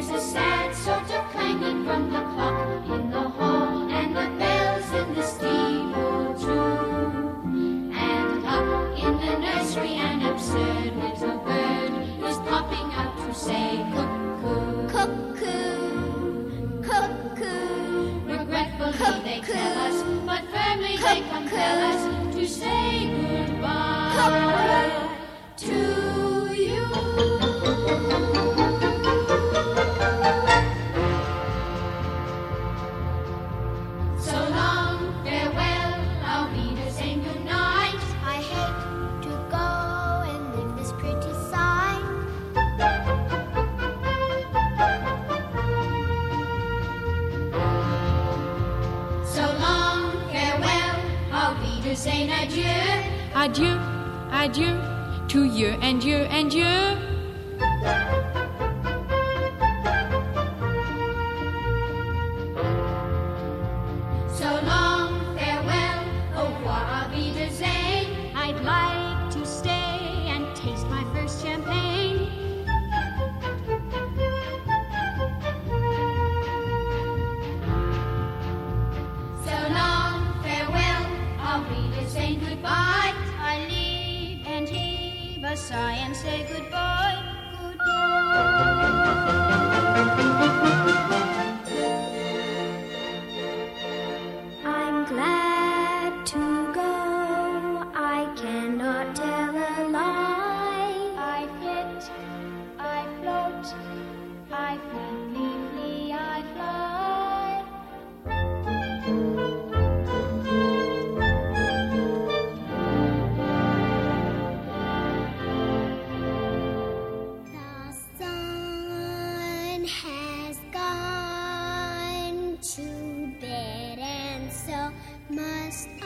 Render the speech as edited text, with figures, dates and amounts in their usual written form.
There's a sad sort of clanging from the clock in the hall, and the bells in the steeple too. And up in the nursery an absurd little bird is popping out to say cuckoo, cuckoo, cuckoo. Regretfully cuckoo. They tell us, but firmly cuckoo. They compel us to say goodbye cuckoo. To you. So long, farewell, I'll be to saying goodnight. I hate to go and leave this pretty sight. So long, farewell, I'll be to saying adieu. Adieu, adieu, to you and you and you. So long, farewell, au revoir, I'll be to say. I'd like to stay and taste my first champagne. So long, farewell, I'll be to saying goodbye. I leave and heave a sigh and say goodbye, goodbye. I'm glad to go, I cannot tell a lie. I flit, I float, I flee, I fly. The sun has gone to bed, and so must